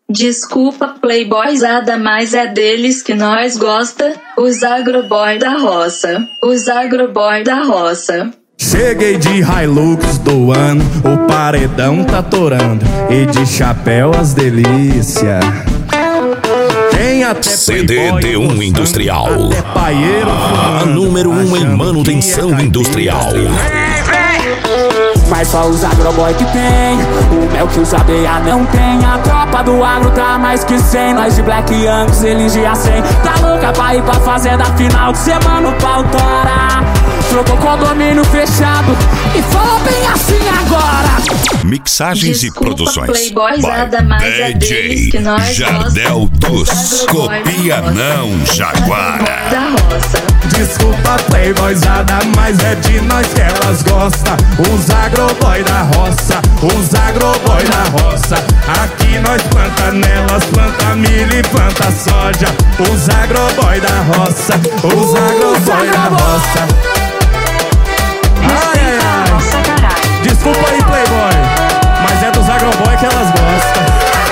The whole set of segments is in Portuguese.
Desculpa, playboyzada, mas é deles que nós gosta, os agroboy da roça, os agroboy da roça. Cheguei de Hilux do ano, o paredão tá torando, e de chapéu as delícias. Tem até CD-D1 Industrial, até paieiro a número 1 em manutenção industrial. Mas só os agroboy que tem, o mel que os ABA não tem. A tropa do agro tá mais que 100, nós de Black Angus, eles de A100. Tá louca pra ir pra fazenda final de semana, o pau tora. Trocou condomínio fechado e fala bem assim agora. Mixagens Desculpa, e produções playboyzada, mas é deles que DJ nós Jardel dos Copia Não Jaguara. Da roça. Desculpa, playboyzada, mas é de nós que elas gostam. Os agroboy da roça, os agroboy da roça. Aqui nós planta nelas, planta milho e planta soja. Os agroboy da roça, os agroboy da roça. Ai, ai, ai. Desculpa aí, playboy, mas é dos agroboy que elas gostam.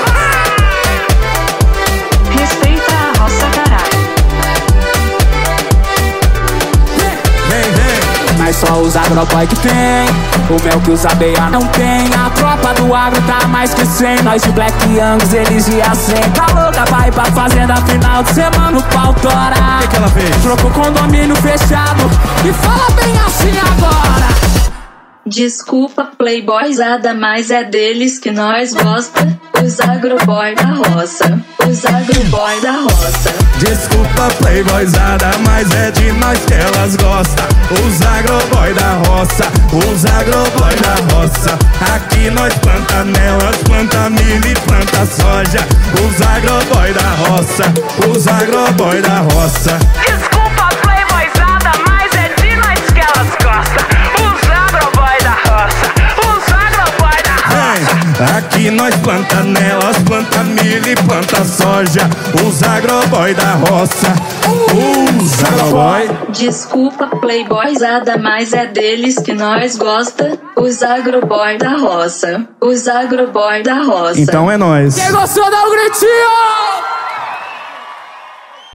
Respeita a roça, caralho. Vem, vem. Mas só os agroboy que tem, o mel que os ABA não tem. A tropa do agro tá mais que 100, nós de Black Angus, eles de A100. Tá louca, vai pra fazenda final de semana, o pau tora. O que ela fez? Trocou condomínio fechado e fala bem assim agora. Desculpa, playboyzada, mas é deles que nós gosta, os agroboy da roça, os agroboy da roça. Desculpa, playboyzada, mas é de nós que elas gostam. Os agroboy da roça, os agroboy da roça. Aqui nós planta nelas, planta milho e planta soja. Os agroboy da roça, os agroboy da roça. Desculpa, playboyzada, mas é de nós que elas gostam. Os agroboy da roça, os agroboy da roça. Aqui nós planta nelas, planta milho e planta soja. Os agroboy da roça, os agroboy. Desculpa, playboyzada, mas é deles que nós gosta, os agroboy da roça, os agroboy da roça. Então é nóis. Quem gostou dá um gritinho!